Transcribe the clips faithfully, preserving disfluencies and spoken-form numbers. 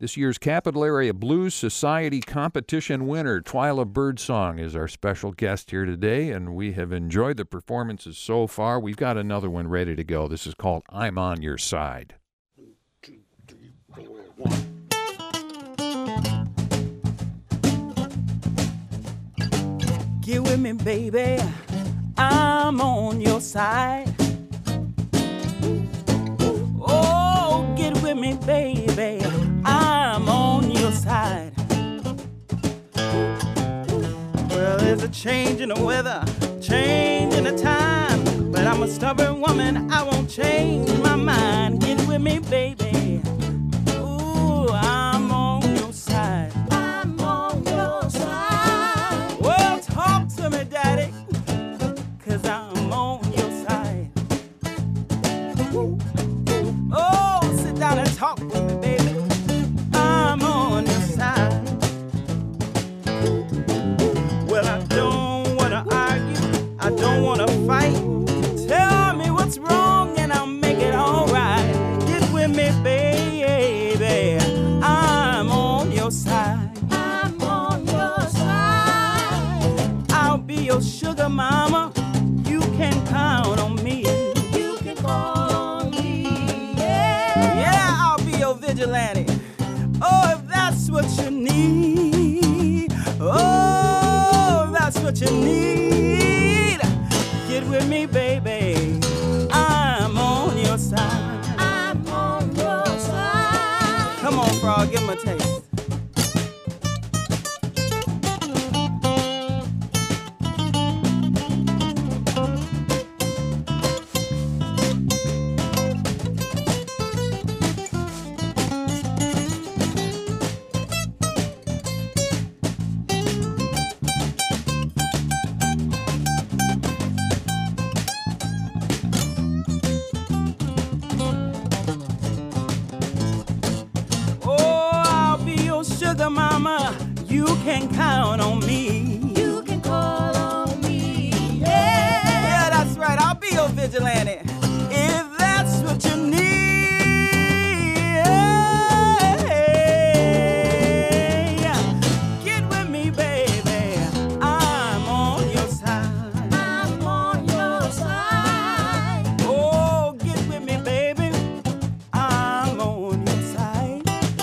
This year's Capital Area Blues Society competition winner, Twyla Birdsong, is our special guest here today, and we have enjoyed the performances so far. We've got another one ready to go. This is called I'm on Your Side. One, two, three, four, one. Get with me, baby, I'm on your side. Oh, get with me, baby, I'm on your side. Well, there's a change in the weather, change in the time, but I'm a stubborn woman, I won't change my mind. Get with me, baby, ooh, I'm on your side. I'm on your side. Well, talk to me, daddy, 'cause I'm on your side. Oh, sit down and talk with me, baby, I'm on your side. Well, I don't wanna argue, I don't wanna fight. Tell me what's wrong and I'll make it alright. Get with me, baby, I'm on your side. I'm on your side. I'll be your sugar mama, you can count on me. You can call on me, yeah. Yeah, I'll be your vigilante. Oh, if that's what you need. Oh, that's what you need. Get with me, baby, I'm on your side. I'm on your side. Come on, frog, give him a taste. Sugar mama, you can count on me. You can call on me, yeah. Yeah, that's right, I'll be your vigilante. If that's what you need, yeah. Get with me, baby, I'm on your side. I'm on your side. Oh, get with me, baby, I'm on your side.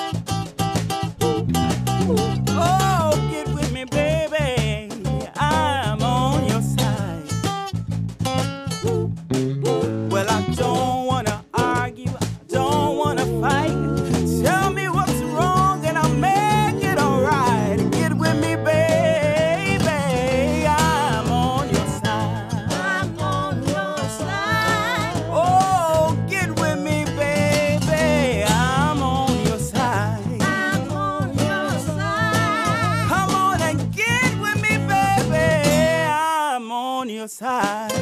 Oh, get with me, baby, I'm on your side. Well, I don't wanna argue, I don't wanna fight. Tell me what's wrong and I'll make it alright. Get with me, baby, I'm on your side. I'm on your side. Oh, get with me, baby, I'm on your side. I'm on your side. Come on and get with me, baby, I'm on your side.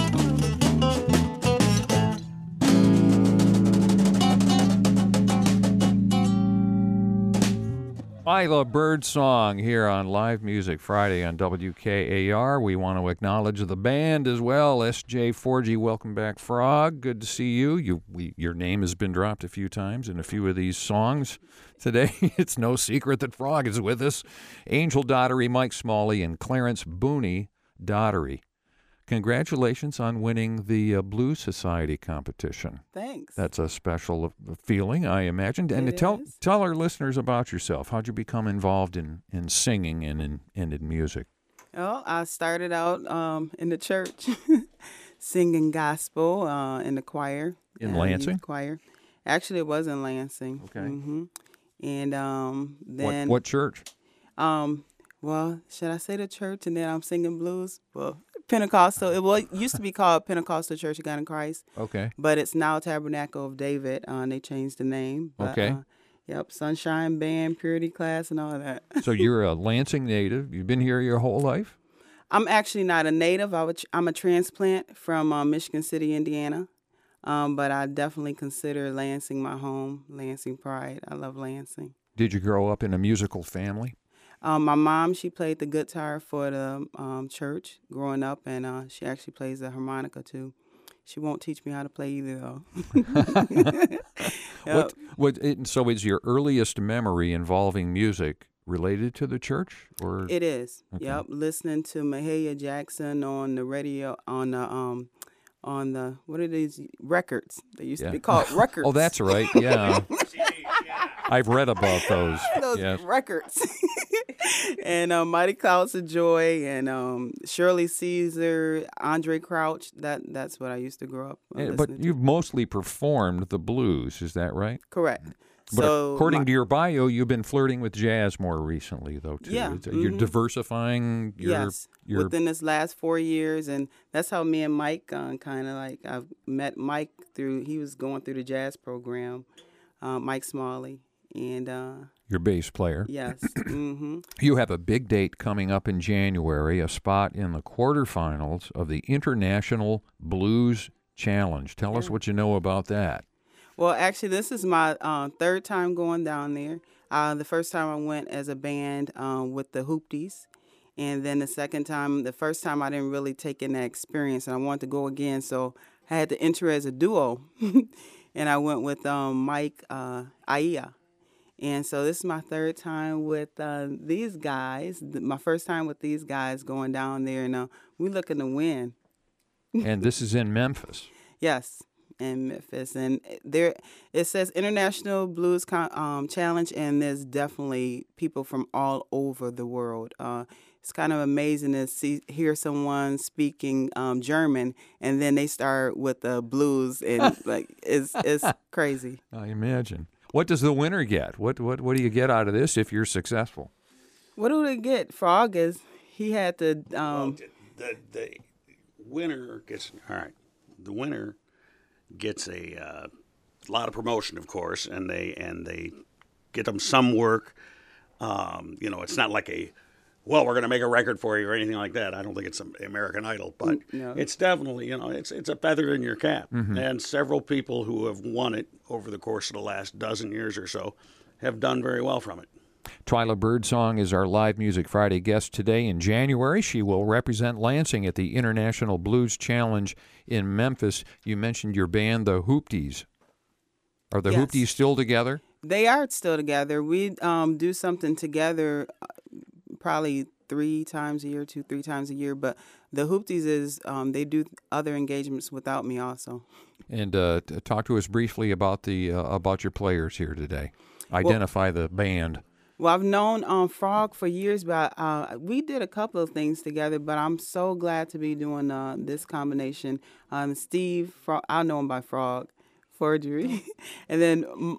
Twyla Birdsong here on Live Music Friday on W K A R. We want to acknowledge the band as well. S J four G, welcome back, Frog. Good to see you. You, we, your name has been dropped a few times in a few of these songs today. It's no secret that Frog is with us. Angel Daughtery, Mike Smalley, and Clarence Booney Daughtery. Congratulations on winning the uh, Blues Society competition. Thanks. That's a special uh, feeling, I imagined. And It tell is. tell our listeners about yourself. How'd you become involved in, in singing and in, and in music? Well, I started out um, in the church singing gospel uh, in the choir. In uh, Lansing? youth choir. Actually, it was in Lansing. Okay. hmm And um, then, What, what church? um, well, should I say the church and then I'm singing blues? Well, Pentecostal. It was used to be called Pentecostal Church of God in Christ, Okay. but it's now Tabernacle of David. Uh, and they changed the name. But, Okay. Uh, yep, Sunshine Band, Purity Class, and all of that. So you're a Lansing native. You've been here your whole life? I'm actually not a native. I would, I'm a transplant from uh, Michigan City, Indiana. Um, but I definitely consider Lansing my home, Lansing pride. I love Lansing. Did you grow up in a musical family? Um, my mom, she played the guitar for the um, church growing up, and uh, she actually plays the harmonica too. She won't teach me how to play either, though. What, what, it, so is your earliest memory involving music related to the church? Or It is. Okay. Yep. Listening to Mahalia Jackson on the radio, on the, um, on the, what are these records? They used Yeah. to be called records. Oh, that's right. Yeah. I've read about those. Those Yes. records. And um, Mighty Clouds of Joy and um, Shirley Caesar, Andre Crouch. That That's what I used to grow up uh, Yeah, listening but to. you've mostly performed the blues, is that right? Correct. But so according my- to your bio, you've been flirting with jazz more recently, though, too. Yeah, It's- You're mhm. diversifying your, yes, your within this last four years, and that's how me and Mike uh, kind of like I've met Mike through. He was going through the jazz program, uh, Mike Smalley, and uh, your bass player. yes, hmm You have a big date coming up in January, a spot in the quarterfinals of the International Blues Challenge. Tell us what you know about that. Well, actually, this is my uh, third time going down there. Uh, the first time I went as a band um, with the Hoopties. And then the second time, the first time I didn't really take in that experience, and I wanted to go again. So I had to enter as a duo. And I went with um, Mike uh, Aia. And so this is my third time with uh, these guys. Th- My first time with these guys going down there. And uh, we're looking to win. And this is in Memphis. Yes, in Memphis, and there it says International Blues Con- um, Challenge, and there's definitely people from all over the world. Uh, it's kind of amazing to see hear someone speaking um, German, and then they start with the blues, and like it's it's crazy. I imagine. What does the winner get? What what what do you get out of this if you're successful? What do they get? Frog is he had to. Well, Um, the, the the winner gets all right. The winner gets a uh, lot of promotion, of course, and they and they get them some work. Um, you know, it's not like a well, we're going to make a record for you or anything like that. I don't think it's American Idol, but no. it's definitely, you know, it's it's a feather in your cap. And several people who have won it over the course of the last dozen years or so have done very well from it. Twyla Birdsong is our Live Music Friday guest today. In January, she will represent Lansing at the International Blues Challenge in Memphis. You mentioned your band, the Hoopties. Are the Yes. Hoopties still together? They are still together. We um, do something together uh, probably three times a year, two, three times a year. But the Hoopties is, um, they do other engagements without me also. And uh, t- talk to us briefly about the uh, about your players here today. Identify the band. Well, I've known um, Frog for years, but uh, we did a couple of things together. But I'm so glad to be doing uh, this combination. Um, Steve, Frog, I know him by Frog, Forgery, and then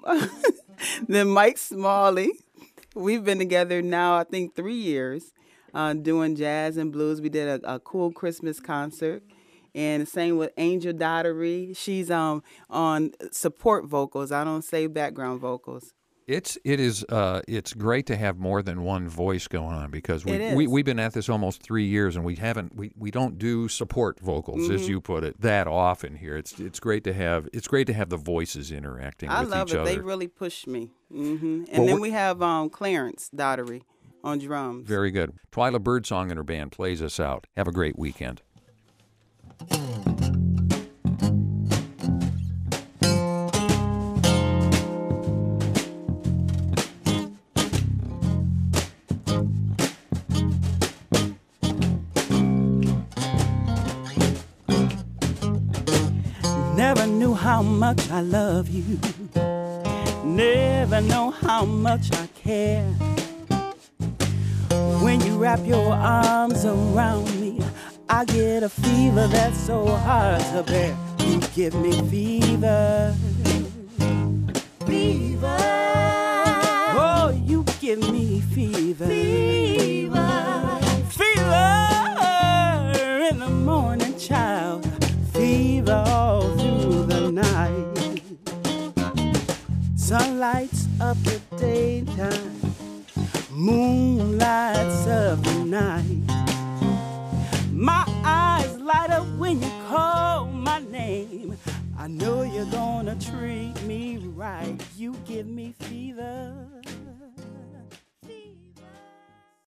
then Mike Smalley. We've been together now, I think, three years, uh, doing jazz and blues. We did a, a cool Christmas concert. And same with Angel Dottery. She's um on support vocals. I don't say background vocals. It's it is uh it's great to have more than one voice going on because we, It is. we we've been at this almost three years and we haven't we, we don't do support vocals as Mm-hmm. you put it that often here. It's it's great to have it's great to have the voices interacting I with love each it. other. They really push me. hmm And Well, then what- we have um Clarence Dottery on drums. Very good. Twyla Birdsong and her band plays us out. Have a great weekend. Never knew how much I love you. Never know how much I care. When you wrap your arms around me, I get a fever that's so hard to bear. You give me fever. Fever. Oh, you give me fever. Fever. Fever in the morning, child. Fever all through the night. Sun lights up the daytime. Moon lights up the night. My eyes light up when you call my name. I know you're gonna treat me right. You give me fever.